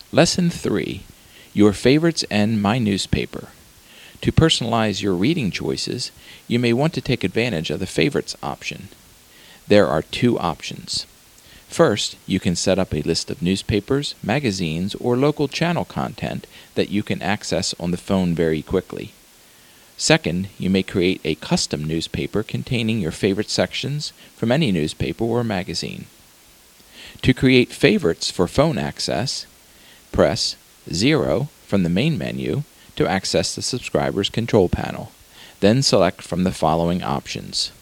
Lesson 3. Your Favorites and My Newspaper. To personalize your reading choices, you may want to take advantage of the Favorites option. There are two options. First, you can set up a list of newspapers, magazines, or local channel content that you can access on the phone very quickly. Second, you may create a custom newspaper containing your favorite sections from any newspaper or magazine. To create favorites for phone access, press 0 from the main menu to access the subscriber's control panel. Then select from the following options.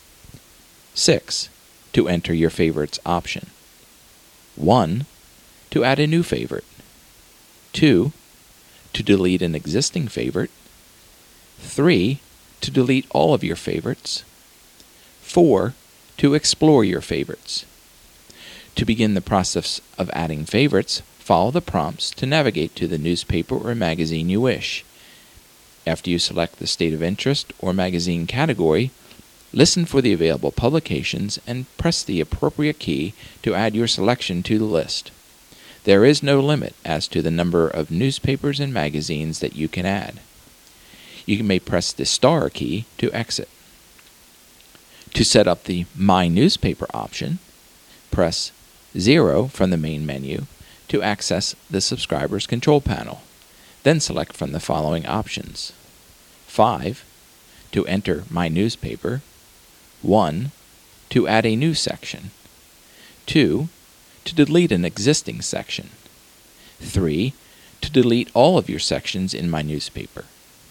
6. To enter your favorites option. 1. To add a new favorite. 2. To delete an existing favorite. 3. To delete all of your favorites. 4. To explore your favorites. To begin the process of adding favorites, follow the prompts to navigate to the newspaper or magazine you wish. After you select the state of interest or magazine category, listen for the available publications and press the appropriate key to add your selection to the list. There is no limit as to the number of newspapers and magazines that you can add. You may press the star key to exit. To set up the My Newspaper option, press 0 from the main menu to access the subscriber's control panel. Then select from the following options. 5. To enter My Newspaper. 1. To add a new section. 2. To delete an existing section. 3. To delete all of your sections in My Newspaper.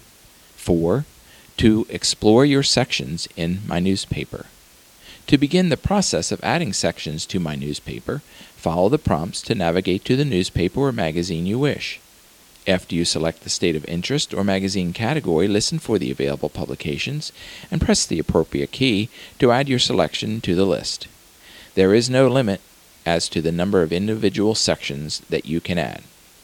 4. To explore your sections in My Newspaper. To begin the process of adding sections to My Newspaper, follow the prompts to navigate to the newspaper or magazine you wish. After you select the state of interest or magazine category, listen for the available publications and press the appropriate key to add your selection to the list. There is no limit as to the number of individual sections that you can add.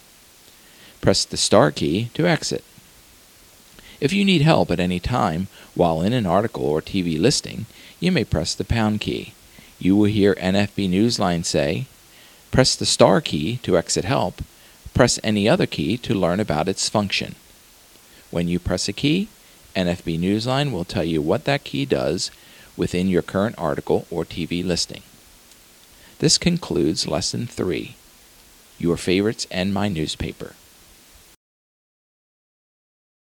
Press the star key to exit. If you need help at any time while in an article or TV listing, you may press the pound key. You will hear NFB Newsline say, "Press the star key to exit help. Press any other key to learn about its function." When you press a key, NFB Newsline will tell you what that key does within your current article or TV listing. This concludes Lesson 3, Your Favorites and My Newspaper.